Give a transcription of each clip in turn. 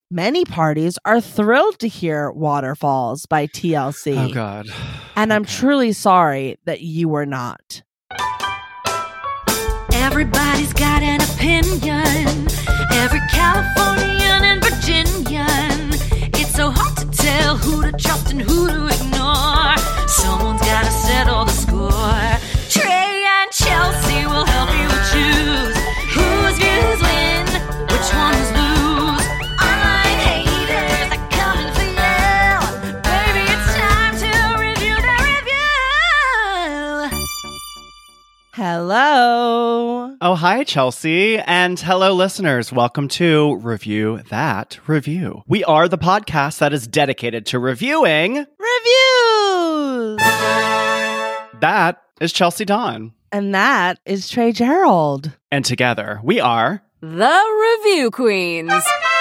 many parties are thrilled to hear Waterfalls by TLC. Oh, God. And I'm truly sorry that you were not. Everybody's got an opinion. Every Californian and Virginian. It's so hard to tell who to trust and who to ignore. Someone's gotta settle the score. Trey and Chelsea will help you choose whose views win, which ones lose. Online haters are coming for you. Baby, it's time to review the review. Hello. Oh, hi, Chelsea. And hello, listeners. Welcome to Review That Review. We are the podcast that is dedicated to reviewing Reviews. That is Chelsea Dawn. And that is Trey Gerald. And together we are the Review Queens.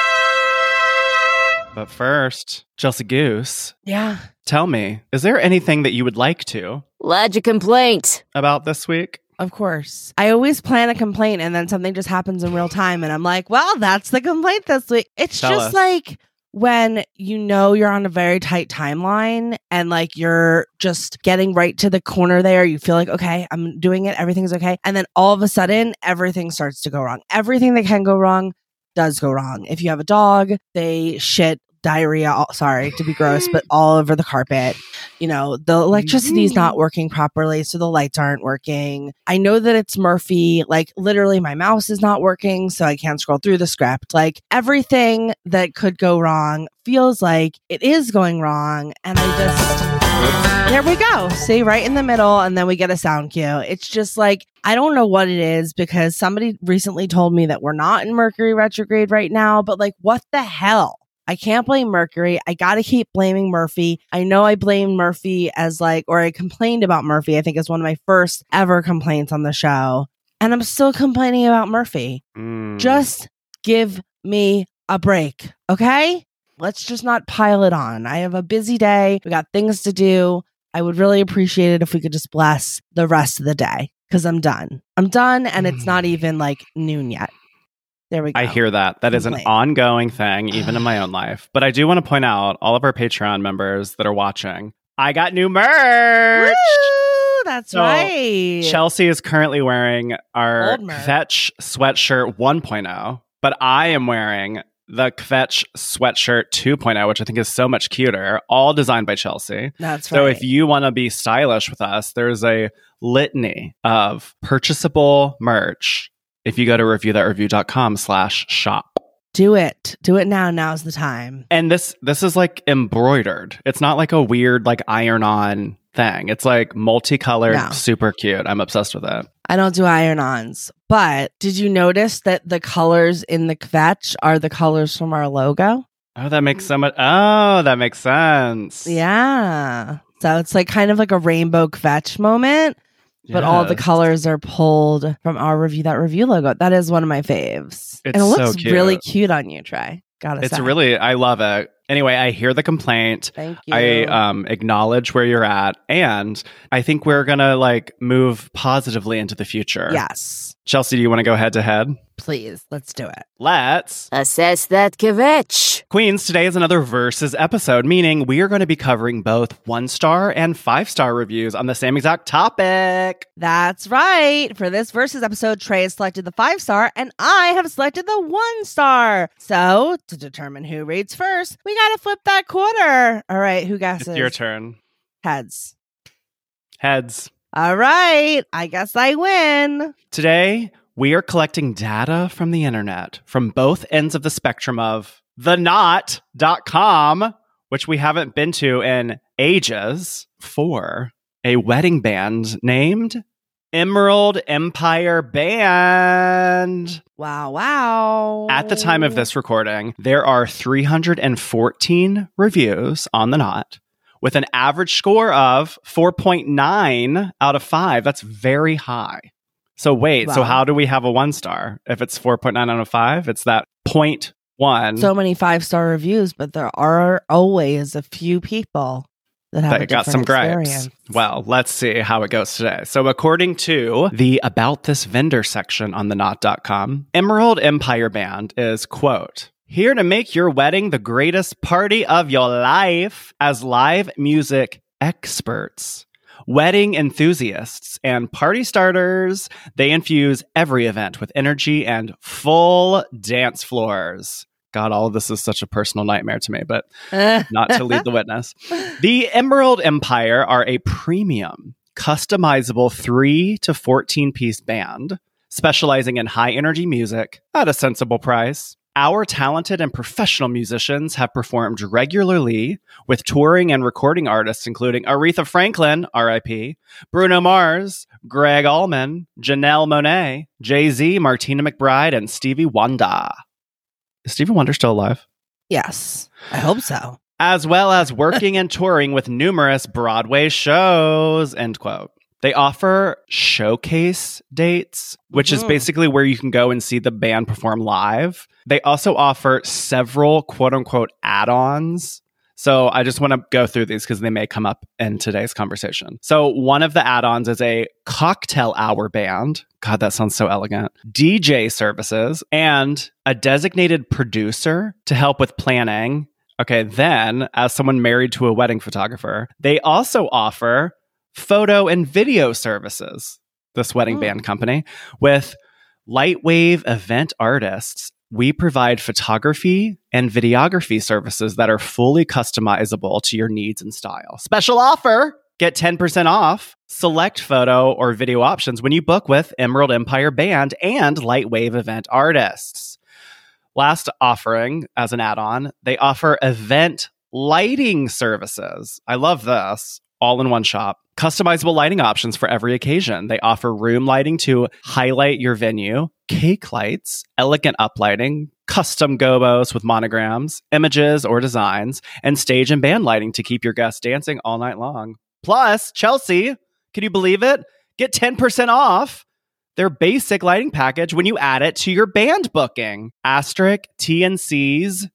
But first, Chelsea Goose. Yeah. Tell me, is there anything that you would like to Lodge a complaint about this week? Of course. I always plan a complaint and then something just happens in real time and I'm like, well, that's the complaint this week. It's Tell just us. like when you know you're on a very tight timeline and like you're just getting right to the corner there. You feel like, okay, I'm doing it. Everything's okay. And then all of a sudden, everything starts to go wrong. Everything that can go wrong does go wrong. If you have a dog, they shit diarrhea, sorry to be gross, but all over the carpet. You know, the electricity is not working properly, so the lights aren't working. I know that it's Murphy. Like, literally, my mouse is not working, so I can't scroll through the script. Like, everything that could go wrong feels like it is going wrong, and I just... There we go. See, right in the middle, and then we get a sound cue. It's just like, I don't know what it is, because somebody recently told me that we're not in Mercury retrograde right now, but like, what the hell? I can't blame Mercury. I got to keep blaming Murphy. I know I blamed Murphy as like, or I complained about Murphy, I think is one of my first ever complaints on the show. And I'm still complaining about Murphy. Just give me a break, okay? Let's just not pile it on. I have a busy day. We got things to do. I would really appreciate it if we could just bless the rest of the day, because I'm done. I'm done, and it's not even like noon yet. There we go. I hear that. That is an ongoing thing, even in my own life. But I do want to point out, all of our Patreon members that are watching, I got new merch! Woo! That's So, right. Chelsea is currently wearing our Old merch. Kvetch sweatshirt 1.0, but I am wearing the Kvetch sweatshirt 2.0, which I think is so much cuter, all designed by Chelsea. That's So right. if you want to be stylish with us, there's a litany of purchasable merch if you go to reviewthatreview.com/shop. Do it. Do it now. Now's the time. And this is like embroidered. It's not like a weird like iron-on thing. It's like multicolored, No. super cute. I'm obsessed with it. I don't do iron-ons. But did you notice that the colors in the Kvetch are the colors from our logo? Oh, that makes so much. Oh, that makes sense. Yeah. So it's like kind of like a rainbow Kvetch moment. But all the Yes. colors are pulled from our Review That Review logo. That is one of my faves. It's and it so looks cute. really cute on you, Trey. Gotta It's say. really, I love it. Anyway, I hear the complaint. Thank you. I acknowledge where you're at. And I think we're going to like move positively into the future. Yes. Chelsea, do you want to go head to head? Please, let's do it. Let's. Assess that kvetch. Queens, today is another Versus episode, meaning we are going to be covering both 1-star and 5-star reviews on the same exact topic. That's right. For this Versus episode, Trey has selected the 5-star and I have selected the 1-star. So, to determine who reads first, we got to flip that quarter. All right, who guesses? It's your turn. Heads. Heads. All right, I guess I win. Today, we are collecting data from the internet from both ends of the spectrum of thenot.com, which we haven't been to in ages, for a wedding band named Emerald Empire Band. Wow, wow. At the time of this recording, there are 314 reviews on the Knot with an average score of 4.9 out of 5. That's very high. So wait, so Wow. how do we have a 1-star? If it's 4.9 out of 5, it's that 0.1 So many 5-star reviews, but there are always a few people that have a that got different some gripes. experience. Well, let's see how it goes today. So according to the About This Vendor section on thenot.com, Emerald Empire Band is, quote, Here to make your wedding the greatest party of your life as live music experts, wedding enthusiasts, and party starters. They infuse every event with energy and full dance floors. God, all of this is such a personal nightmare to me, but not to lead the witness. The Emerald Empire are a premium, customizable 3 to 14-piece band specializing in high-energy music at a sensible price. Our talented and professional musicians have performed regularly with touring and recording artists including Aretha Franklin, R.I.P., Bruno Mars, Greg Allman, Janelle Monáe, Jay-Z, Martina McBride, and Stevie Wonder. Is Stevie Wonder still alive? Yes, I hope so. As well as working and touring with numerous Broadway shows, end quote. They offer showcase dates, which is basically where you can go and see the band perform live. They also offer several quote unquote add-ons. So I just want to go through these because they may come up in today's conversation. So one of the add-ons is a cocktail hour band. God, that sounds so elegant. DJ services and a designated producer to help with planning. Okay, then as someone married to a wedding photographer, they also offer photo and video services, this wedding band company, with Lightwave event artists. We provide photography and videography services that are fully customizable to your needs and style. Special offer! Get 10% off select photo or video options when you book with Emerald Empire Band and Lightwave event artists. Last offering as an add-on, they offer event lighting services. I love this. All in one shop. Customizable lighting options for every occasion. They offer room lighting to highlight your venue, cake lights, elegant uplighting, custom gobos with monograms, images or designs, and stage and band lighting to keep your guests dancing all night long. Plus, Chelsea, can you believe it? Get 10% off their basic lighting package when you add it to your band booking. Asterisk TNC's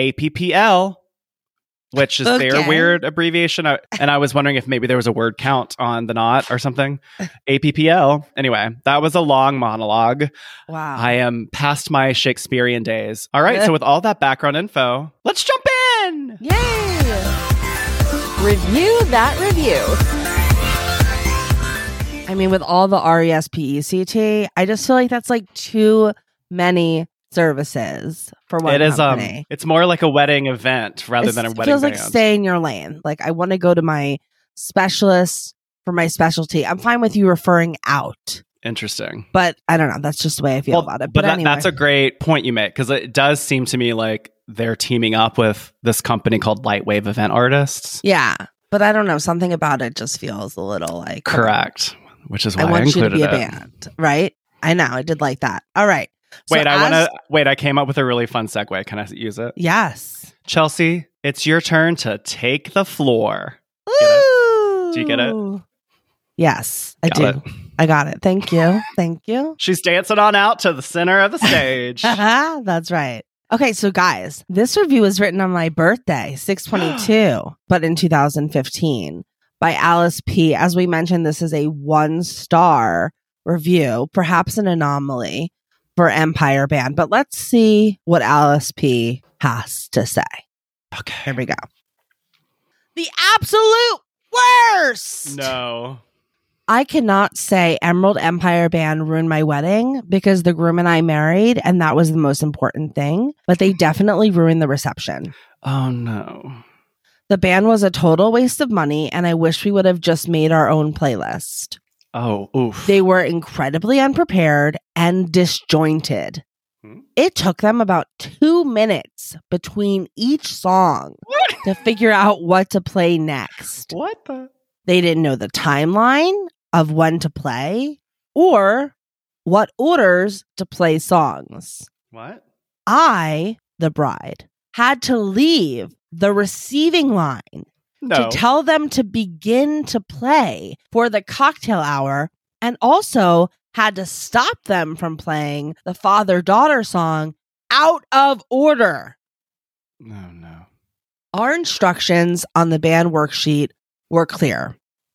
APPL. Which is their weird abbreviation. And I was wondering if maybe there was a word count on the knot or something. APPL. Anyway, that was a long monologue. Wow. I am past my Shakespearean days. All right. So with all that background info, let's jump in. Yay! Review that review. I mean, with all the RESPECT, I just feel like that's like too many services for one company. It's more like a wedding event rather than a wedding feels band. Like stay in your lane. Like I want to go to my specialist for my specialty. I'm fine with you referring out. Interesting. But I don't know. That's just the way I feel about it. But anyway. That's a great point you make because it does seem to me like they're teaming up with this company called Lightwave Event Artists. Yeah. But I don't know. Something about it just feels a little like... Correct. Which is why I want you to be a it. band. Right? I know. I did like that. All right. Wait, I came up with a really fun segue. Can I use it? Yes. Chelsea, it's your turn to take the floor. Ooh. Do you get it? Yes, I do. I got it. Thank you. Thank you. She's dancing on out to the center of the stage. That's right. Okay, so guys, this review was written on my birthday, 6/22, but in 2015 by Alice P. As we mentioned, this is a 1-star review, perhaps an anomaly for Empire Band, but let's see what Alice P has to say. Okay. Here we go. The absolute worst. No. I cannot say Emerald Empire Band ruined my wedding because the groom and I married, and that was the most important thing, but they definitely ruined the reception. Oh, no. The band was a total waste of money, and I wish we would have just made our own playlist. Oh, oof. They were incredibly unprepared and disjointed. It took them about 2 minutes between each song to figure out what to play next. What the? They didn't know the timeline of when to play or what orders to play songs. What? I, the bride, had to leave the receiving line to tell them to begin to play for the cocktail hour, and also had to stop them from playing the father-daughter song out of order. No, no. Our instructions on the band worksheet were clear.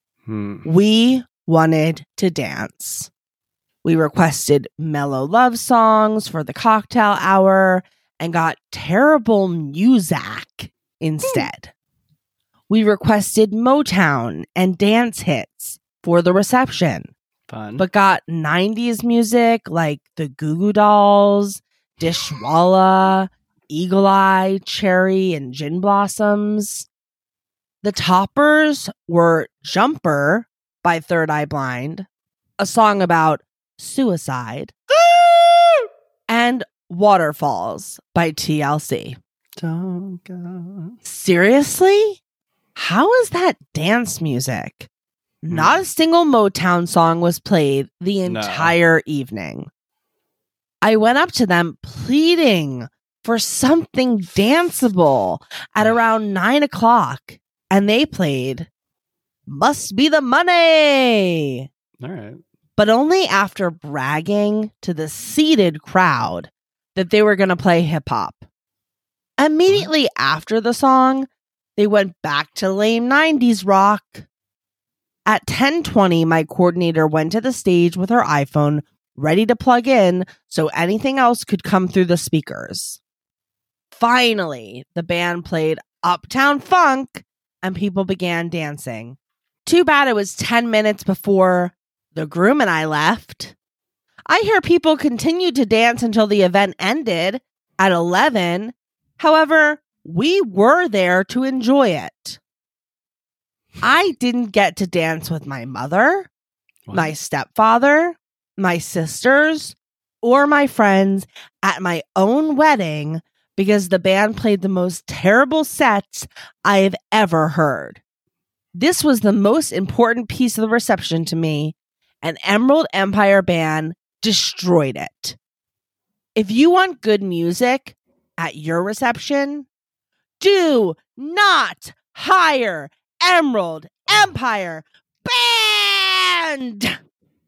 We wanted to dance. We requested mellow love songs for the cocktail hour, and got terrible Muzak instead. We requested Motown and dance hits for the reception, Fun. but got 90s music like the Goo Goo Dolls, Dishwalla, Eagle Eye, Cherry, and Gin Blossoms. The toppers were Jumper by Third Eye Blind, a song about suicide, and Waterfalls by TLC. Don't go. Seriously? How is that dance music? Not a single Motown song was played the entire evening. I went up to them pleading for something danceable at around 9 o'clock, and they played Must Be the Money, All right. but only after bragging to the seated crowd that they were going to play hip hop. Immediately after the song, they went back to lame 90s rock. At 10:20, my coordinator went to the stage with her iPhone ready to plug in so anything else could come through the speakers. Finally, the band played Uptown Funk and people began dancing. Too bad it was 10 minutes before the groom and I left. I hear people continued to dance until the event ended at 11. However, we were there to enjoy it. I didn't get to dance with my mother, my stepfather, my sisters, or my friends at my own wedding because the band played the most terrible sets I have ever heard. This was the most important piece of the reception to me, and Emerald Empire Band destroyed it. If you want good music at your reception, do not hire Emerald Empire Band!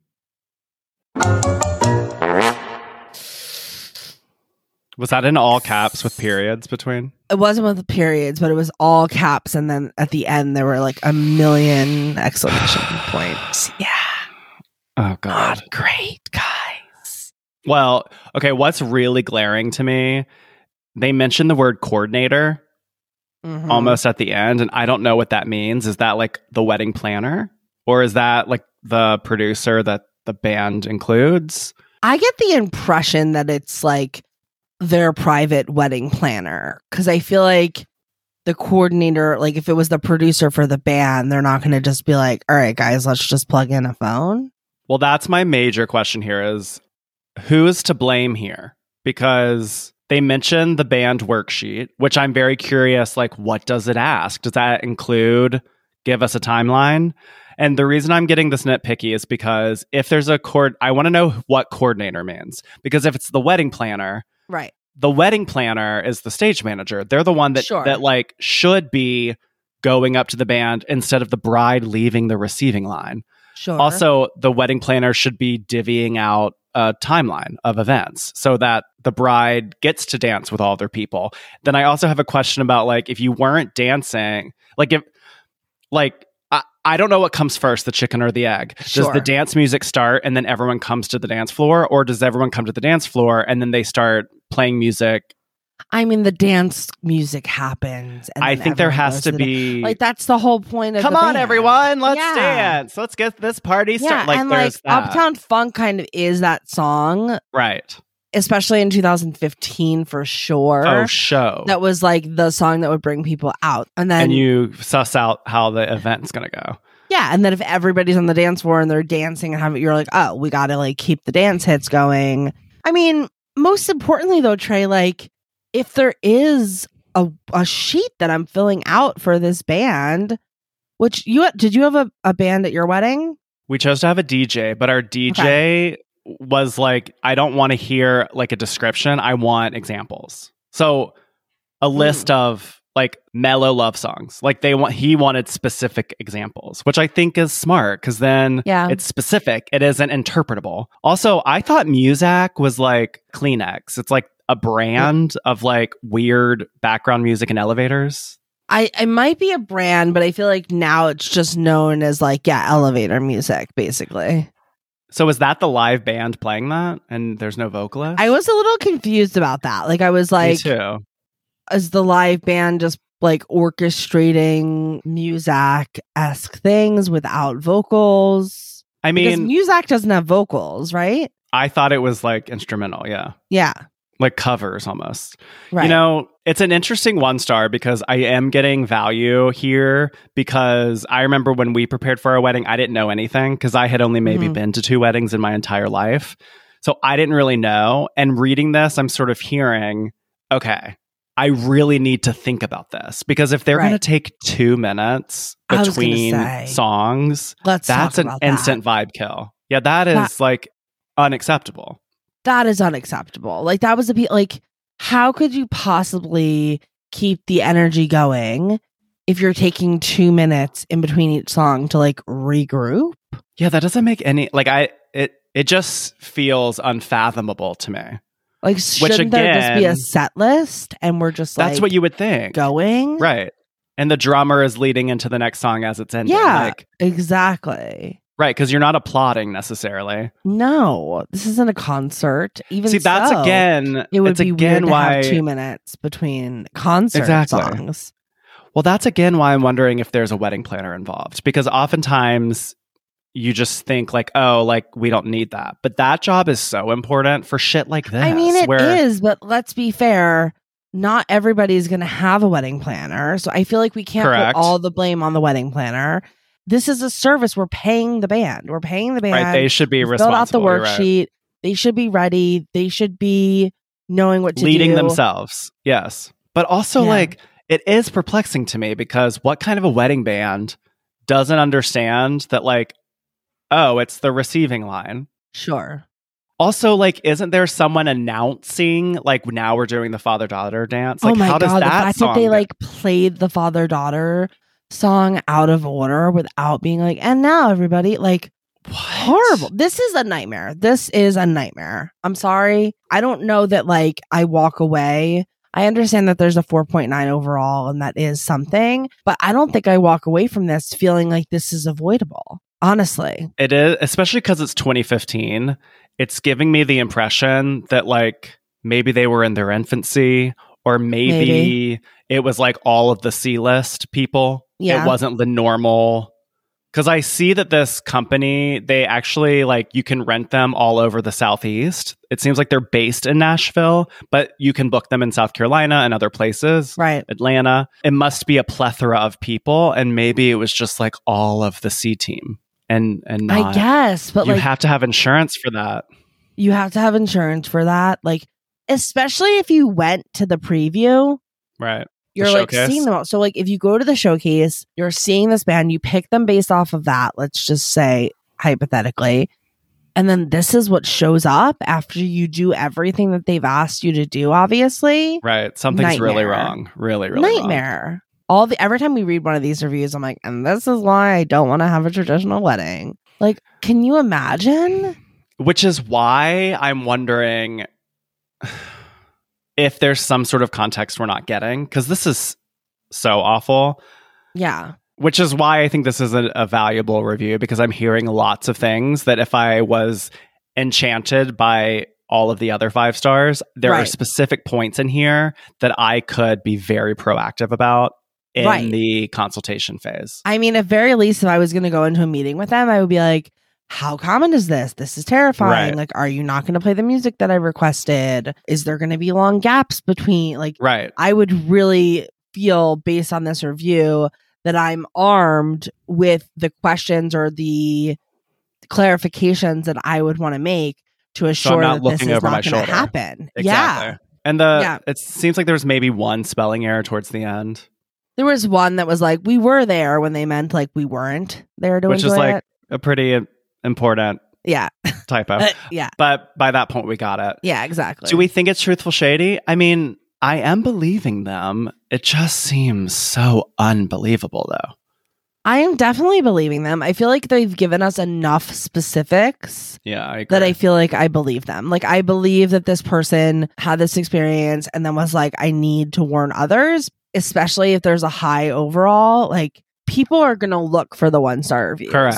Was that in all caps with periods between? It wasn't with the periods, but it was all caps. And then at the end, there were like a million exclamation points. Yeah. Oh, God. Not great, guys. Well, okay, what's really glaring to me, they mentioned the word coordinator almost at the end, and I don't know what that means. Is that like the wedding planner? Or is that like the producer that the band includes? I get the impression that it's like their private wedding planner, because I feel like the coordinator, like if it was the producer for the band, they're not going to just be like, all right, guys, let's just plug in a phone. Well, that's my major question here is who's to blame here? Because they mentioned the band worksheet, which I'm very curious, like, what does it ask? Does that include give us a timeline? And the reason I'm getting this nitpicky is because if there's a I want to know what coordinator means. Because if it's the wedding planner, Right. the wedding planner is the stage manager. They're the one that, that like should be going up to the band instead of the bride leaving the receiving line. Sure. Also, the wedding planner should be divvying out a timeline of events so that the bride gets to dance with all their people. Then I also have a question about like if you weren't dancing, like if like I don't know what comes first, the chicken or the egg. Sure. Does the dance music start and then everyone comes to the dance floor, or does everyone come to the dance floor and then they start playing music? I mean, the dance music happens. And I then think there everyone has goes to the be like that's the whole point of come the on, band. everyone, let's Yeah. dance. Let's get this party started. Yeah, Like and there's like that. Uptown Funk kind of is that song, Right. especially in 2015 for sure. Oh, show. That was like the song that would bring people out. And then And you suss out how the event's going to go. yeah, and then if everybody's on the dance floor and they're dancing and you're like, oh, we got to like keep the dance hits going. I mean, most importantly though, Trey, like if there is a sheet that I'm filling out for this band, which did you have a band at your wedding? We chose to have a DJ, but our DJ was like, I don't want to hear like a description. I want examples. So a list of like mellow love songs. Like he wanted specific examples, which I think is smart because then it's specific. It isn't interpretable. Also, I thought Muzak was like Kleenex. It's like a brand of like weird background music in elevators. It might be a brand, but I feel like now it's just known as like, elevator music, basically. So is that the live band playing that and there's no vocalist? I was a little confused about that. Like I was Me like, too. is the live band just like orchestrating Muzak-esque things without vocals? I Because mean, Muzak doesn't have vocals, right? I thought it was like instrumental, yeah. Yeah. Like covers almost. Right. You know, it's an interesting 1-star because I am getting value here because I remember when we prepared for our wedding, I didn't know anything because I had only maybe been to 2 weddings in my entire life. So I didn't really know. And reading this, I'm sort of hearing, okay, I really need to think about this because if they're Right. going to take 2 minutes I was gonna between say, songs, Let's that's talk an about that. instant vibe kill. Yeah, that is like unacceptable. That is unacceptable. Like that was like, how could you possibly keep the energy going if you're taking 2 minutes in between each song to like regroup? Yeah, that doesn't make any like it just feels unfathomable to me. Like, shouldn't there just be a again, set list and we're just That's like what you would think. going? Right. And the drummer is leading into the next song as it's ending. Yeah, Like, exactly. right, because you're not applauding necessarily. No, this isn't a concert. Even See, that's so, again it would it's be again weird to why have 2 minutes between concert Exactly. songs. Well, that's again why I'm wondering if there's a wedding planner involved. Because oftentimes you just think like, oh, like we don't need that. But that job is so important for shit like this. I mean, it where, is, but let's be fair. Not everybody's going to have a wedding planner. So I feel like we can't Correct. put all the blame on the wedding planner. This is a service. We're paying the band. We're paying the band. Right, they should be We've responsible. filled out the You're right. worksheet. They should be ready. They should be knowing what to Leading do. themselves. Yes. But also Yeah. like it is perplexing to me because what kind of a wedding band doesn't understand that like, oh, it's the receiving line. Sure. Also, like, isn't there someone announcing like now we're doing the father-daughter dance? Like, oh my how does God. The that fact song that they go? like played the father-daughter song out of order without being like, and now everybody, like, What? horrible. This is a nightmare. This is a nightmare. I'm sorry. I don't know that like I walk away. I understand that there's a 4.9 overall and that is something, but I don't think I walk away from this feeling like this is avoidable. Honestly. It is, especially because it's 2015. It's giving me the impression that like maybe they were in their infancy, or maybe it was like all of the C-list people. Yeah. It wasn't the normal. Because I see that this company, they actually like you can rent them all over the Southeast. It seems like they're based in Nashville, but you can book them in South Carolina and other places. Right. Atlanta. It must be a plethora of people, and maybe it was just like all of the C team. And not, I guess, but you like have to have insurance for that. you have to have insurance for that. Like, especially if you went to the preview, Right. you're like showcase. seeing them all. So like if you go to the showcase, you're seeing this band, you pick them based off of that, let's just say hypothetically. And then this is what shows up after you do everything that they've asked you to do, obviously. Right. Something's really Nightmare. wrong. Really, really wrong. Nightmare. Every time we read one of these reviews, I'm like, and this is why I don't want to have a traditional wedding. Like, can you imagine? Which is why I'm wondering if there's some sort of context we're not getting, because this is so awful. Yeah. Which is why I think this is a valuable review, because I'm hearing lots of things that if I was enchanted by all of the other 5 stars, there are Right. specific points in here that I could be very proactive about in Right. the consultation phase. I mean, at very least, if I was going to go into a meeting with them, I would be like, how common is this? This is terrifying. Right. Like, are you not going to play the music that I requested? Is there going to be long gaps between? Like, Right. I would really feel based on this review that I'm armed with the questions or the clarifications that I would want to make to assure not that this looking is over my not going to shoulder. happen. Exactly. Yeah. And Yeah. it seems like there's maybe one spelling error towards the end, There was one that was like, we were there when they meant like we weren't there to which enjoy is like it. a pretty important Yeah. typo. Yeah. But by that point, we got it. Yeah, exactly. Do we think it's truthful shady? I mean, I am believing them. It just seems so unbelievable, though. I am definitely believing them. I feel like they've given us enough specifics Yeah, I agree. that I feel like I believe them. Like, I believe that this person had this experience and then was like, I need to warn others, especially if there's a high overall. Like, people are going to look for the 1-star reviews. Correct.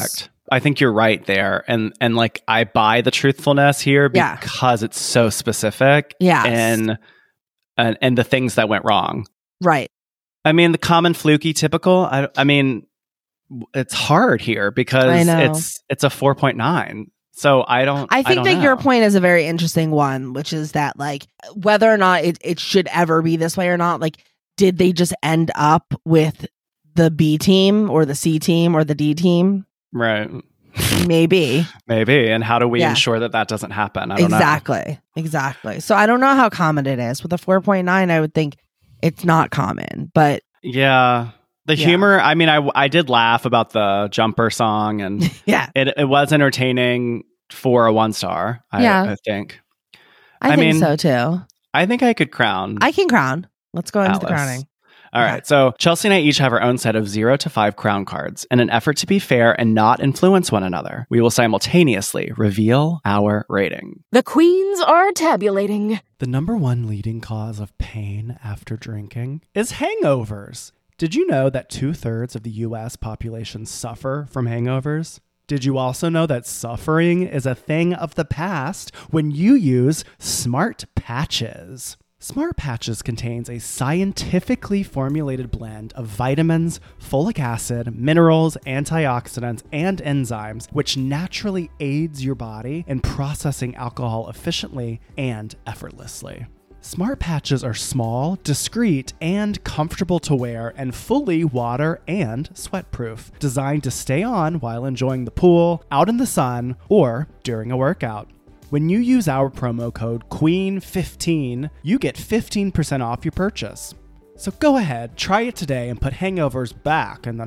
I think you're right there. And like, I buy the truthfulness here because it's so specific and the things that went wrong. Right. I mean, the common fluky typical, I mean, it's hard here because it's a 4.9. So I think that know. your point is a very interesting one, which is that like whether or not it should ever be this way or not, like did they just end up with the B team or the C team or the D team? Right. Maybe. And how do we ensure that doesn't happen? I don't know. Exactly. So I don't know how common it is. With a 4.9, I would think it's not common, but yeah. The humor, I mean, I did laugh about the jumper song and it was entertaining for a 1-star, I think. I think so too. I think I could crown. I can crown. Let's go into Alice. the crowning. All right. So Chelsea and I each have our own set of 0 to 5 crown cards. In an effort to be fair and not influence one another, we will simultaneously reveal our rating. The queens are tabulating. The number one leading cause of pain after drinking is hangovers. Did you know that 2/3 of the U.S. population suffer from hangovers? Did you also know that suffering is a thing of the past when you use Smart Patches? Smart Patches contains a scientifically formulated blend of vitamins, folic acid, minerals, antioxidants, and enzymes, which naturally aids your body in processing alcohol efficiently and effortlessly. Smart Patches are small, discreet, and comfortable to wear and fully water and sweat-proof, designed to stay on while enjoying the pool, out in the sun, or during a workout. When you use our promo code QUEEN15, you get 15% off your purchase. So go ahead, try it today and put hangovers back in the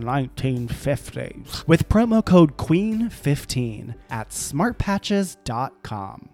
1950s with promo code QUEEN15 at smartpatches.com.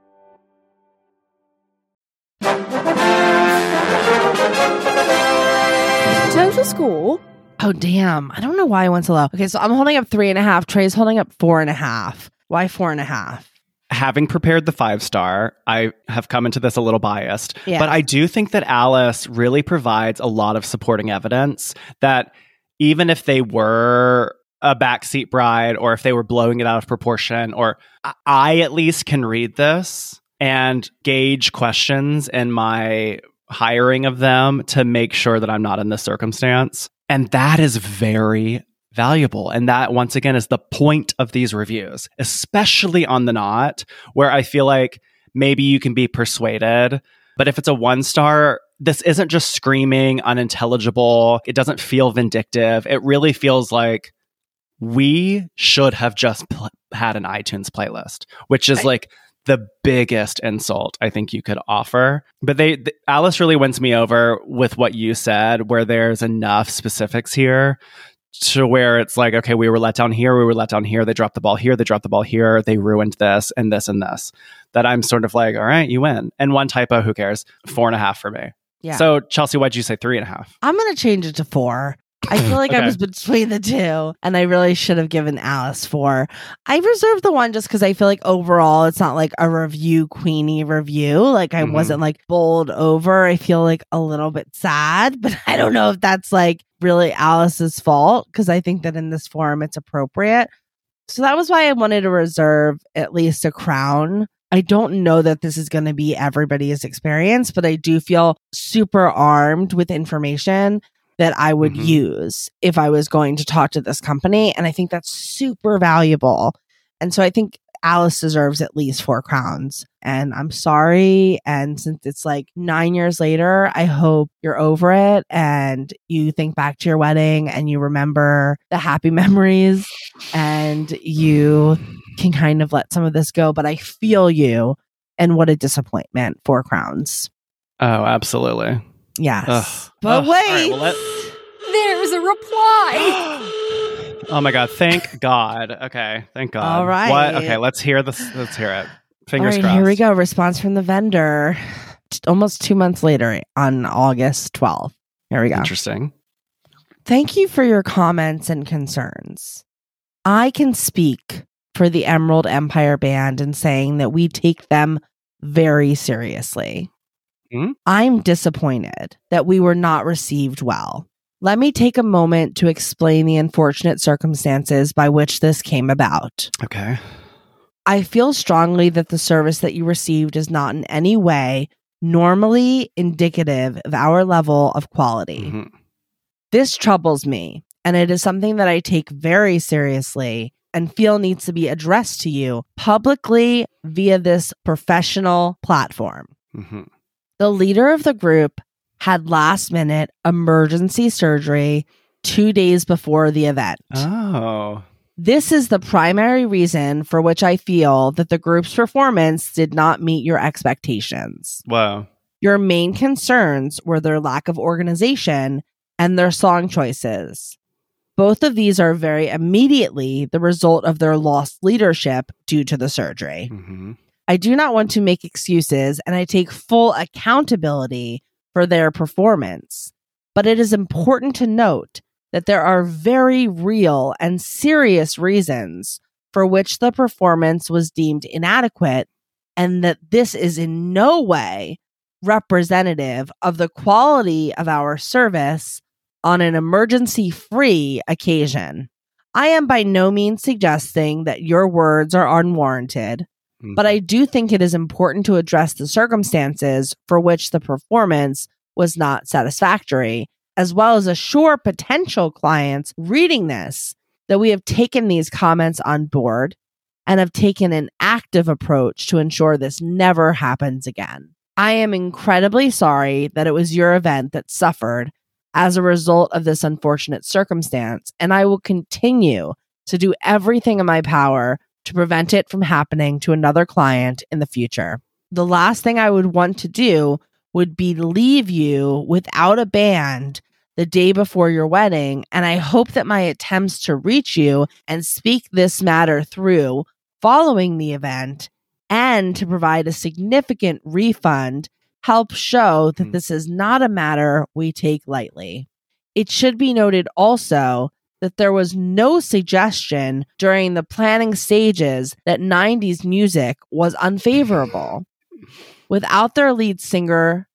Total score. Oh, damn. I don't know why I went so low. Okay, so I'm holding up 3.5. Trey's holding up 4.5. Why 4.5? Having prepared the 5-star, I have come into this a little biased, but I do think that Alice really provides a lot of supporting evidence that even if they were a backseat bride or if they were blowing it out of proportion, or I at least can read this and gauge questions in my hiring of them to make sure that I'm not in this circumstance. And that is very valuable. And that, once again, is the point of these reviews, especially on The Knot, where I feel like maybe you can be persuaded. But if it's a 1-star, this isn't just screaming, unintelligible. It doesn't feel vindictive. It really feels like we should have just had an iTunes playlist, which is like the biggest insult I think you could offer. But Alice really wins me over with what you said, where there's enough specifics here to where it's like, okay, we were let down here, they dropped the ball here, they ruined this and this and this. That I'm sort of like, all right, you win. And one typo, who cares? 4.5 for me. Yeah. So Chelsea, why'd you say 3.5? I'm going to change it to 4. I feel like I was between the two, and I really should have given Alice 4. I reserved the 1 just because I feel like overall it's not like a review queenie review. Like I wasn't like bowled over. I feel like a little bit sad, but I don't know if that's like really Alice's fault, because I think that in this forum it's appropriate. So that was why I wanted to reserve at least a crown. I don't know that this is going to be everybody's experience, but I do feel super armed with information that I would use if I was going to talk to this company. And I think that's super valuable. And so I think Alice deserves at least 4 crowns. And I'm sorry. And since it's like 9 years later, I hope you're over it and you think back to your wedding and you remember the happy memories and you can kind of let some of this go. But I feel you, and what a disappointment. 4 crowns. Oh, absolutely. Yes. Ugh. But wait. All right, There's a reply. Oh my God. Thank God. Okay. Thank God. All right. What? Okay. Let's hear this. Let's hear it. Fingers all right, crossed. Here we go. Response from the vendor. Almost 2 months later on August 12th. Here we go. Interesting. Thank you for your comments and concerns. I can speak for the Emerald Empire Band in saying that we take them very seriously. I'm disappointed that we were not received well. Let me take a moment to explain the unfortunate circumstances by which this came about. Okay. I feel strongly that the service that you received is not in any way normally indicative of our level of quality. Mm-hmm. This troubles me, and it is something that I take very seriously and feel needs to be addressed to you publicly via this professional platform. Mm-hmm. The leader of the group had last-minute emergency surgery 2 days before the event. Oh. This is the primary reason for which I feel that the group's performance did not meet your expectations. Wow. Your main concerns were their lack of organization and their song choices. Both of these are very immediately the result of their lost leadership due to the surgery. Mm-hmm. I do not want to make excuses, and I take full accountability for their performance. But it is important to note that there are very real and serious reasons for which the performance was deemed inadequate, and that this is in no way representative of the quality of our service on an emergency-free occasion. I am by no means suggesting that your words are unwarranted, but I do think it is important to address the circumstances for which the performance was not satisfactory, as well as assure potential clients reading this that we have taken these comments on board and have taken an active approach to ensure this never happens again. I am incredibly sorry that it was your event that suffered as a result of this unfortunate circumstance, and I will continue to do everything in my power to prevent it from happening to another client in the future. The last thing I would want to do would be leave you without a band the day before your wedding, and I hope that my attempts to reach you and speak this matter through following the event and to provide a significant refund help show that this is not a matter we take lightly. It should be noted also that there was no suggestion during the planning stages that 90s music was unfavorable. Without their lead singer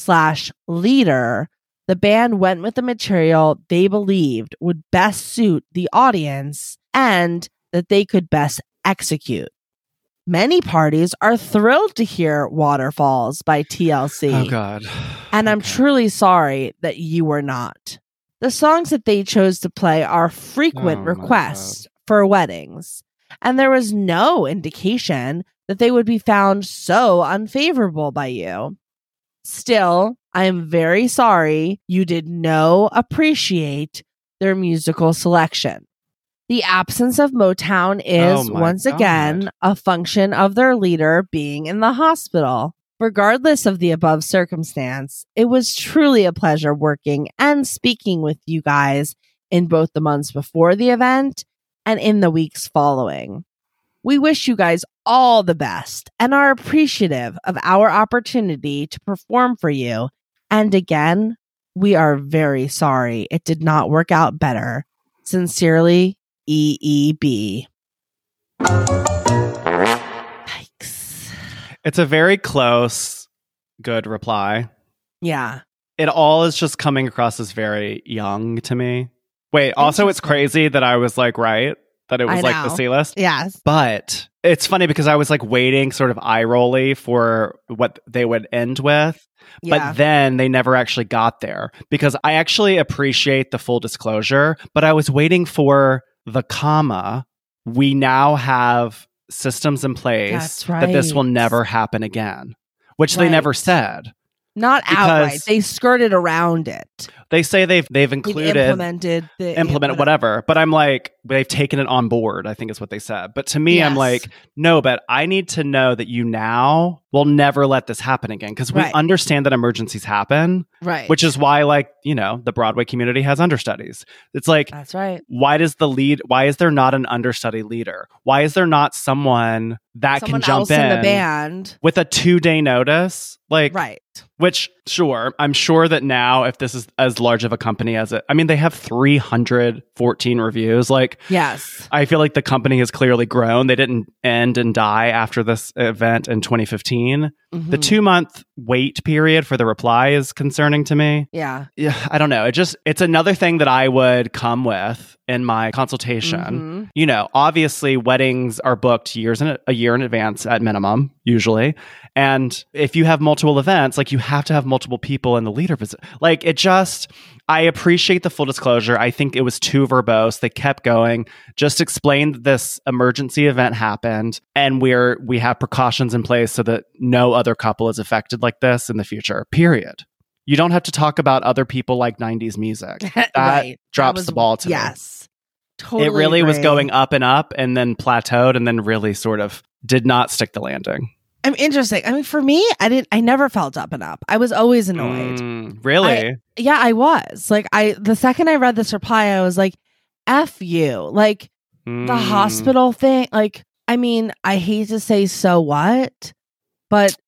/ leader, the band went with the material they believed would best suit the audience and that they could best execute. Many parties are thrilled to hear Waterfalls by TLC. Oh, God. And I'm truly sorry that you were not. The songs that they chose to play are frequent requests for weddings, and there was no indication that they would be found so unfavorable by you. Still, I am very sorry you did no appreciate their musical selection. The absence of Motown is, once again, a function of their leader being in the hospital. Regardless of the above circumstance, it was truly a pleasure working and speaking with you guys in both the months before the event and in the weeks following. We wish you guys all the best and are appreciative of our opportunity to perform for you. And again, we are very sorry it did not work out better. Sincerely, EEB. Yikes. It's a very close, good reply. Yeah. It all is just coming across as very young to me. Wait, also it's crazy that I was like, right? That it was like the C list? Yes. But it's funny because I was like waiting sort of eye-rolly for what they would end with. Yeah. But then they never actually got there because I actually appreciate the full disclosure, but I was waiting for the comma. We now have systems in place that this will never happen again, which they never said. Not outright. They skirted around it. They say they've included implemented whatever, but I'm like, they've taken it on board, I think is what they said. But to me, I'm like, no, but I need to know that you now will never let this happen again because we understand that emergencies happen, right? Which is why, like, you know, the Broadway community has understudies. It's like, that's right. Why is there not an understudy leader? Why is there not someone that can jump in the band with a 2-day notice? Like, right. Which, sure, I'm sure that now, if this is as large of a company as it, I mean, they have 314 reviews. Like, yes, I feel like the company has clearly grown. They didn't end and die after this event in 2015. The 2-month wait period for the reply is concerning to me. Yeah. Yeah, I don't know. It's another thing that I would come with in my consultation. You know, obviously weddings are booked a year in advance at minimum, usually. And if you have multiple events, like you have to have multiple people in the leader position. Like I appreciate the full disclosure. I think it was too verbose. They kept going. Just explain that this emergency event happened and we have precautions in place so that no other couple is affected like this in the future. Period. You don't have to talk about other people like 90s music. That Right. drops the ball to me. Yes. Totally. It really was agree. going up and then plateaued and then really sort of did not stick the landing. I'm interesting. I mean, for me, I never felt up and up. I was always annoyed. Really? Yeah, I was. Like the second I read this reply, I was like, F you. Like the hospital thing, like, I mean, I hate to say so what, but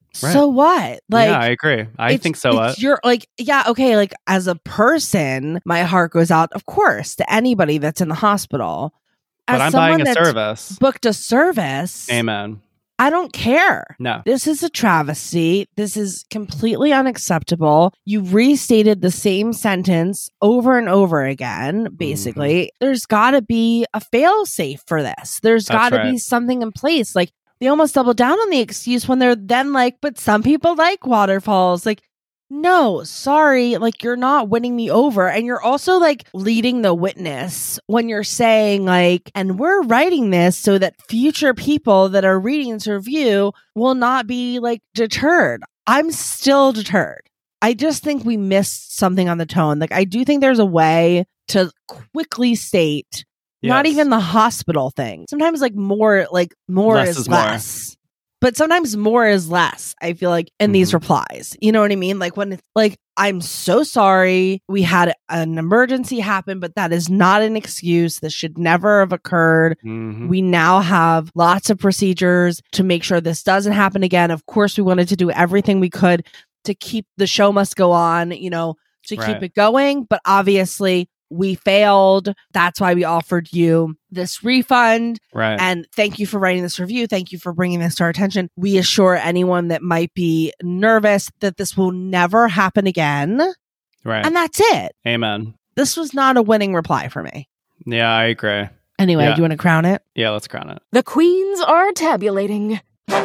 so what? Like, yeah, I agree. I think so what. You're like, yeah, okay, like as a person, my heart goes out, of course, to anybody that's in the hospital. But I'm buying a service. Booked a service. Amen. I don't care. No. This is a travesty. This is completely unacceptable. You restated the same sentence over and over again, basically. There's got to be a fail-safe for this. There's got to be something in place. Like, they almost double down on the excuse when they're then like, but some people like waterfalls. Like, no, sorry, like you're not winning me over. And you're also like leading the witness when you're saying like, and we're writing this so that future people that are reading this review will not be like deterred. I'm still deterred. I just think we missed something on the tone. Like, I do think there's a way to quickly state, not even the hospital thing. Sometimes like more less is less. But sometimes more is less, I feel like, in these replies. You know what I mean? Like when it's like, I'm so sorry. We had an emergency happen, but that is not an excuse. This should never have occurred. We now have lots of procedures to make sure this doesn't happen again. Of course, we wanted to do everything we could to keep the show must go on, you know, to keep it going. But obviously, we failed. That's why we offered you this refund. Right. And thank you for writing this review. Thank you for bringing this to our attention. We assure anyone that might be nervous that this will never happen again. Right. And that's it. Amen. This was not a winning reply for me. Yeah, I agree. Anyway, do you want to crown it? Yeah, let's crown it. The queens are tabulating.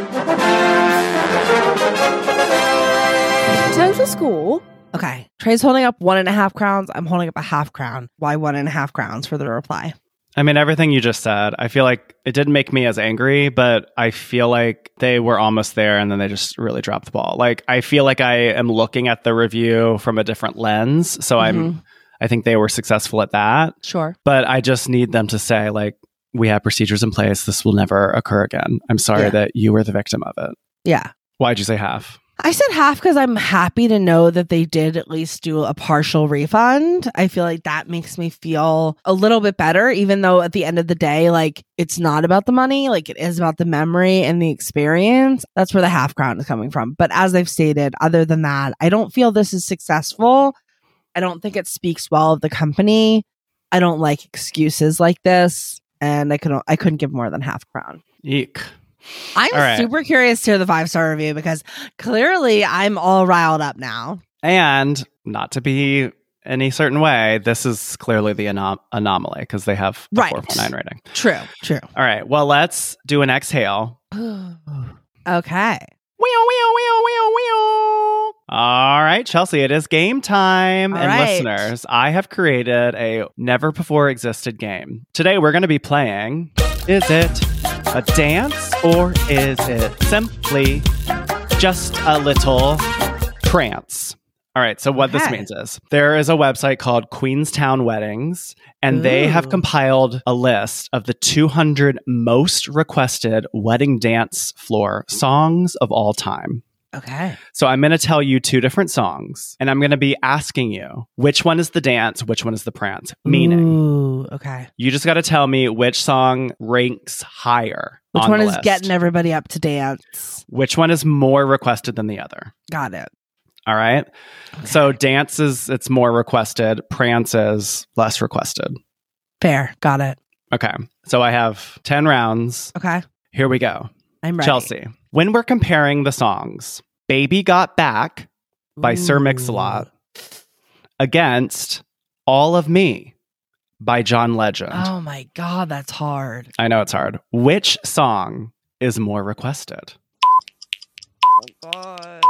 Total score. Okay. Trey's holding up 1.5 crowns. I'm holding up a half crown. Why 1.5 crowns for the reply? I mean, everything you just said, I feel like it didn't make me as angry, but I feel like they were almost there and then they just really dropped the ball. Like, I feel like I am looking at the review from a different lens. So I think they were successful at that. Sure. But I just need them to say, like, we have procedures in place. This will never occur again. I'm sorry that you were the victim of it. Yeah. Why'd you say half? I said half because I'm happy to know that they did at least do a partial refund. I feel like that makes me feel a little bit better, even though at the end of the day, like, it's not about the money. Like, it is about the memory and the experience. That's where the half crown is coming from. But as I've stated, other than that, I don't feel this is successful. I don't think it speaks well of the company. I don't like excuses like this. And I couldn't give more than half crown. Eek. I'm super curious to hear the 5-star review because clearly I'm all riled up now. And not to be any certain way, this is clearly the anomaly because they have a 4.9 rating. True. All right. Well, let's do an exhale. Okay. All right, Chelsea, it is game time. All and right. listeners, I have created a never before existed game. Today, we're going to be playing, is it a dance or is it simply just a little trance? All right, so what this means is there is a website called Queenstown Weddings, and they have compiled a list of the 200 most requested wedding dance floor songs of all time. Okay. So I'm going to tell you 2 different songs, and I'm going to be asking you which one is the dance, which one is the prance. Meaning, okay, you just got to tell me which song ranks higher. Which on one the is list. getting everybody up to dance? Which one is more requested than the other? Got it. All right. Okay. So dance it's more requested. Prance is less requested. Fair. Got it. Okay. So I have 10 rounds. Okay. Here we go. I'm ready. Chelsea, when we're comparing the songs, Baby Got Back by Sir Mix-a-Lot against All of Me by John Legend. Oh my God, that's hard. I know it's hard. Which song is more requested? Oh God.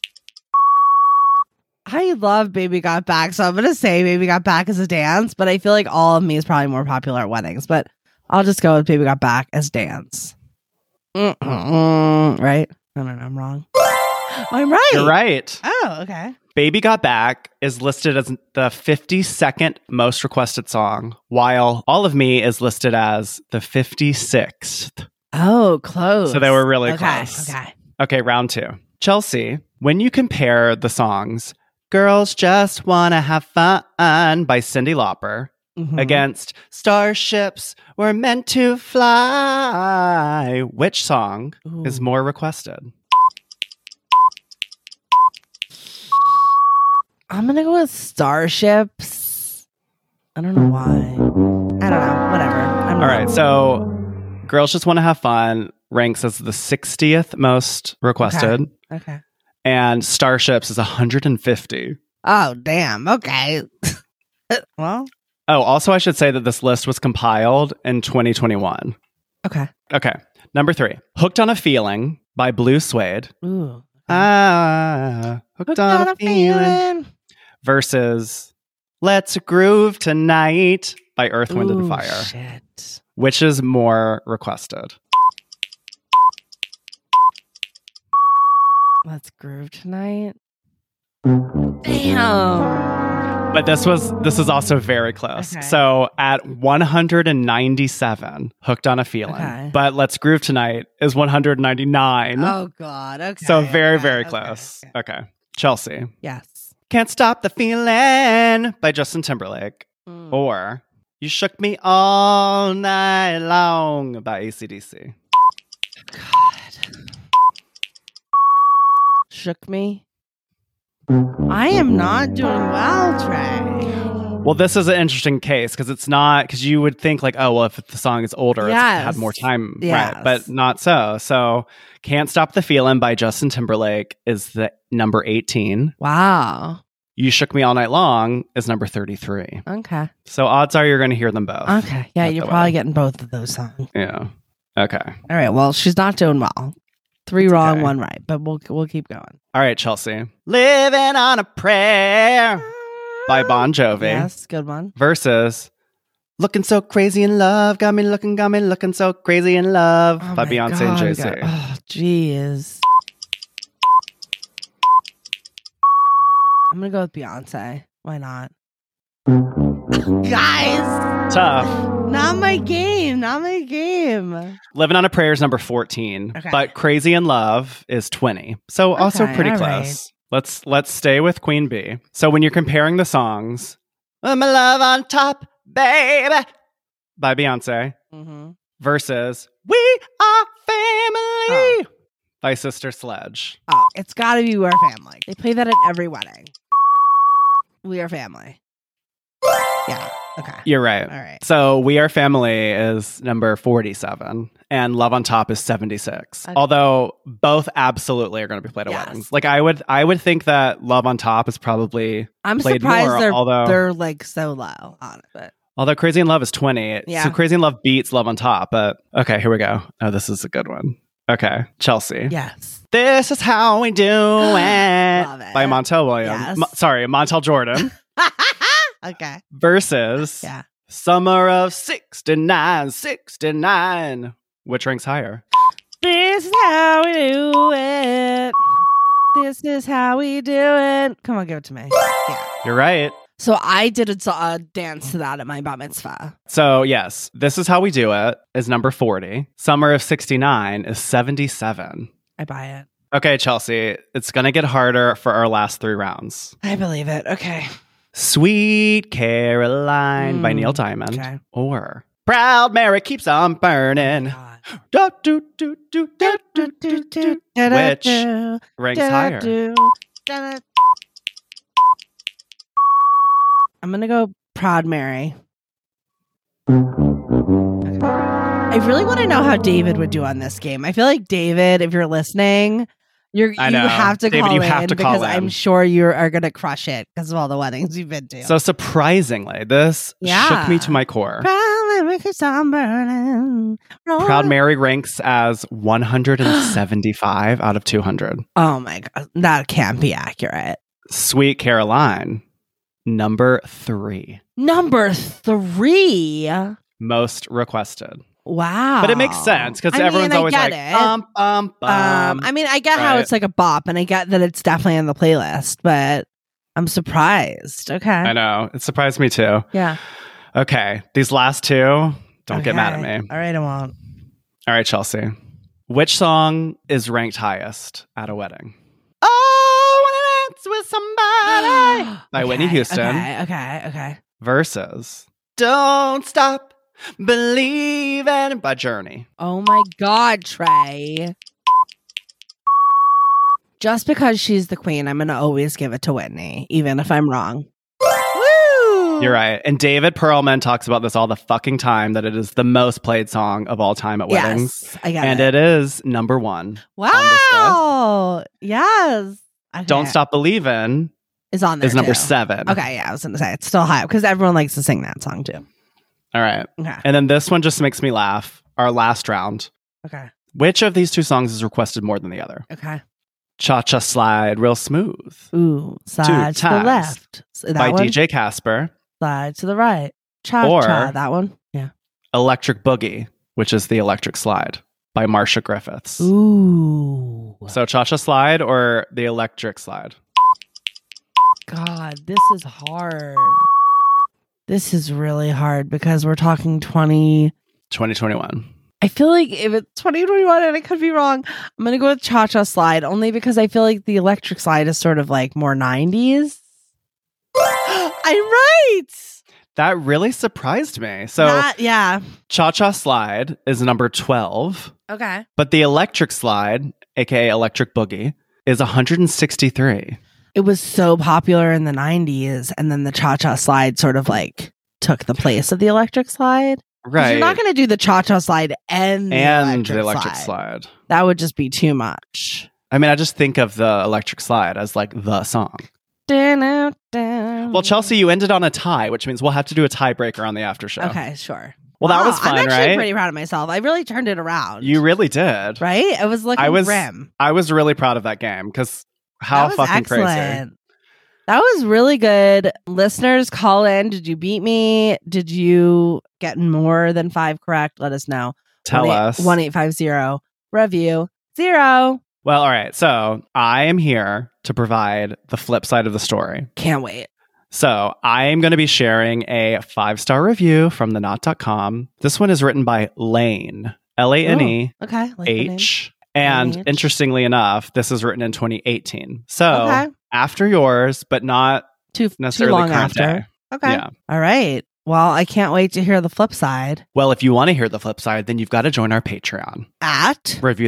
I love Baby Got Back, so I'm going to say Baby Got Back as a dance, but I feel like All of Me is probably more popular at weddings, but I'll just go with Baby Got Back as dance. Right? I don't know. I'm wrong. I'm right. You're right. Oh, okay. Baby Got Back is listed as the 52nd most requested song, while All of Me is listed as the 56th. Oh, close. So they were really okay, close. Okay. Okay, round 2. Chelsea, when you compare the songs Girls Just Wanna Have Fun by Cyndi Lauper against Starships Were Meant to Fly, which song is more requested? I'm going to go with Starships. I don't know why. I don't know. Whatever. All right, so Girls Just Want to Have Fun ranks as the 60th most requested. Okay. And Starships is 150. Oh, damn. Okay. Well. Oh, also, I should say that this list was compiled in 2021. Okay. Okay. Number 3, Hooked on a Feeling by Blue Suede. Ooh. Hooked on a Feeling. Versus Let's Groove Tonight by Earth, Wind, and Fire. Shit. Which is more requested? Let's Groove Tonight. Damn. But this is also very close. Okay. So at 197, Hooked on a Feeling. Okay. But Let's Groove Tonight is 199. Oh, God. Okay. So very, okay, very okay, close. okay. Okay. Chelsea. Yes. Can't Stop the Feeling by Justin Timberlake. Or You Shook Me All Night Long by AC/DC. God. Shook me. I am not doing well, Trey. Well, this is an interesting case because it's not, because you would think like, oh, well, if the song is older, it's had more time. Yes. Right. But not so. So Can't Stop the Feeling by Justin Timberlake is the number 18. Wow. You Shook Me All Night Long is number 33. Okay. So odds are you're going to hear them both. Okay. Yeah, at you're the probably wedding. getting both of those songs. Yeah. Okay. All right. Well, she's not doing well. 3 wrong, okay. 1 right, but we'll keep going. All right, Chelsea. Living on a Prayer by Bon Jovi. Yes, good one. Versus Looking So Crazy in Love. Got me looking so crazy in love Oh by my Beyonce God, and we Jay-Z. got- Oh, jeez. I'm gonna go with Beyonce. Why not? Guys, Tough. not my game. Not my game. Living on a Prayer is number 14, Okay. but Crazy in Love is 20. So also Okay, pretty all close. Let's stay with Queen Bee. So when you're comparing the songs, My Love on Top, Baby by Beyonce Mm-hmm. versus We Are Family by Sister Sledge. Oh, it's got to be We Are Family. They play that at every wedding. We Are Family. Yeah. Okay. You're right. All right. So We Are Family is number 47 and Love on Top is 76. Okay. Although both absolutely are going to be played at Yes. weddings. Like I would think that Love on Top is probably I'm played surprised more, they're like so low on it, but although Crazy in Love is 20. Yeah. So Crazy in Love beats Love on Top, but okay, here we go. Oh, this is a good one. Okay, Chelsea. yes. This is how we do it, Love it. by Montel Williams. Yes. Montel Jordan Okay. versus Yeah. Summer of 69. Which ranks higher? This is how we do it. This is how we do it. Come on, give it to me. Yeah. You're right. So I did a dance to that at my bat mitzvah. So, yes, This Is How We Do It is number 40. Summer of 69 is 77. I buy it. Okay, Chelsea, it's going to get harder for our last 3 rounds. I believe it. Okay. Sweet Caroline by Neil Diamond. Okay. Or Proud Mary Keeps on Burning. God. Do, do, do, do, do, do, do, do. Which ranks higher? I'm gonna go Proud Mary. Okay. I really want to know how David would do on this game. I feel like David, if you're listening, you I know. have to David, call you in have to call because in. I'm sure you are going to crush it because of all the weddings you've been to. So surprisingly, this shook me to my core. Proud Mary ranks as 175 out of 200. Oh my God. That can't be accurate. Sweet Caroline, number 3. Number 3. Most requested. Wow. But it makes sense because everyone's always like, bum. I mean, I get how right. it's like a bop and I get that it's definitely on the playlist, but I'm surprised. Okay. I know. It surprised me too. Yeah. Okay. These last two, don't get mad at me. All right, I won't. All right, Chelsea. Which song is ranked highest at a wedding? Oh, when I dance with somebody. By Whitney Houston. Okay. Versus Don't Stop Believing by Journey. Oh my God, Trey. Just because she's the queen, I'm going to always give it to Whitney, even if I'm wrong. Woo! You're right. And David Perlman talks about this all the fucking time, that it is the most played song of all time at weddings. Yes, I get and it. it is number 1. Wow. Yes. Okay. Don't Stop Believin' Is on there is number too. 7. Okay, yeah, I was going to say it's still high because everyone likes to sing that song too. All right. Okay. And then this one just makes me laugh. Our last round. Okay. Which of these two songs is requested more than the other? Okay. Cha-Cha Slide Real Smooth Ooh, slide to the times left. That by one? DJ Casper. Slide to the right. Cha-cha, Or- that one? Yeah. Electric Boogie, which is the Electric Slide by Marsha Griffiths. Ooh. So Cha-Cha Slide or the Electric Slide? God, this is hard. This is really hard because we're talking 2021. I feel like if it's 2021 and I could be wrong, I'm going to go with Cha-Cha Slide only because I feel like the Electric Slide is sort of like more 90s. I'm right. That really surprised me. So Yeah. Cha-Cha Slide is number 12, Okay. but the Electric Slide, aka Electric Boogie, is 163. It was so popular in the 90s, and then the Cha-Cha Slide sort of like took the place of the Electric Slide. 'Cause Right. You're not going to do the Cha-Cha Slide and the Electric Slide. Slide. That would just be too much. I mean, I just think of the Electric Slide as like the song. Well, Chelsea, you ended on a tie, which means we'll have to do a tiebreaker on the after show. Okay, sure. Well, that Wow, was fun, I'm actually right? pretty proud of myself. I really turned it around. You really did. Right? I was looking grim. I was really proud of that game because how That was fucking crazy. excellent. That was really good. Listeners, call in. Did you beat me? Did you get more than 5 correct? Let us know. Tell us. 1-850 review 0. Well, all right. So I am here to provide the flip side of the story. Can't wait. So I am going to be sharing a 5-star review from thenot.com. This one is written by Lane, Lane Okay. Like the name. H. And H. interestingly enough, this is written in 2018. So Okay. after yours, but not Too necessarily long current after. day. Okay. Yeah. All right. Well, I can't wait to hear the flip side Well, if you want to hear the flip side, then you've got to join our Patreon. at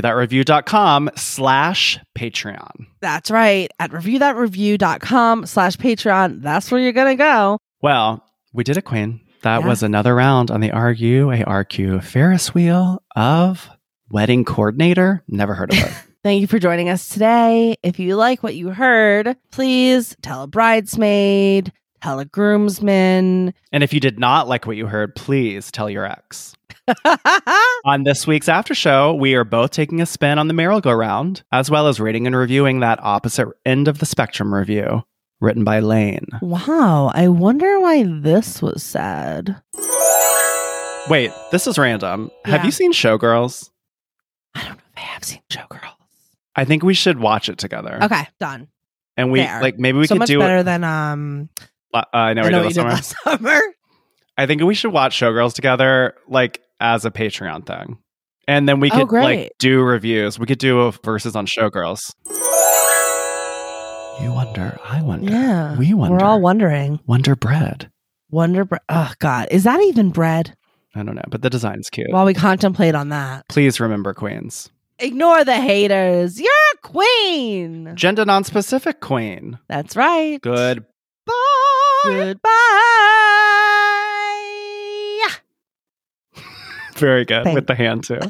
reviewthatreview.com/Patreon. That's right. At reviewthatreview.com/Patreon. That's where you're going to go. Well, we did it, Queen. That Yeah. was another round on the RUARQ Ferris wheel of Wedding Coordinator. Never heard of it. Thank you for joining us today. If you like what you heard, please tell a bridesmaid, tell a groomsman. And if you did not like what you heard, please tell your ex. On this week's after show, we are both taking a spin on the merry-go-round, as well as rating and reviewing that opposite end of the spectrum review, written by Lane. Wow, I wonder why this was said. Wait, this is random. Yeah. Have you seen Showgirls? I don't know if I have seen Showgirls. I think we should watch it together. Okay, done. And we Fair. maybe we So could much do better it. than I know I we know did what you did last summer. last summer. I think we should watch Showgirls together, like as a Patreon thing, and then we Oh, could great. like do reviews. We could do a versus on Showgirls. You wonder, I wonder. Yeah, we wonder. We're all wondering. Wonder bread. Oh God, is that even bread? I don't know, but the design's cute. While we contemplate on that, Please remember, Queens. ignore the haters. You're a queen. Gender non-specific queen. That's right. Good. Goodbye. Very good. Thanks. With the hand, too.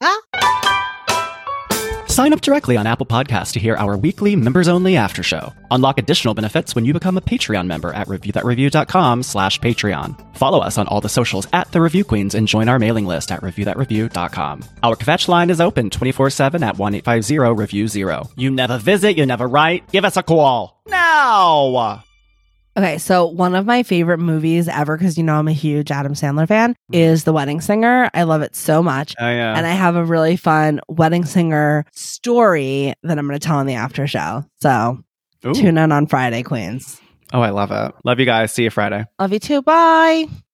Sign up directly on Apple Podcasts to hear our weekly members-only after show. Unlock additional benefits when you become a Patreon member at reviewthatreview.com/Patreon. Follow us on all the socials at The Review Queens and join our mailing list at reviewthatreview.com. Our kvetch line is open 24/7 at 1-850-REVIEW-0. You never visit, you never write. Give us a call now! Okay, so one of my favorite movies ever, because you know I'm a huge Adam Sandler fan, is The Wedding Singer. I love it so much. Oh, yeah. And I have a really fun Wedding Singer story that I'm going to tell in the after show. So Ooh. tune in on Friday, Queens. Oh, I love it. Love you guys. See you Friday. Love you too. Bye.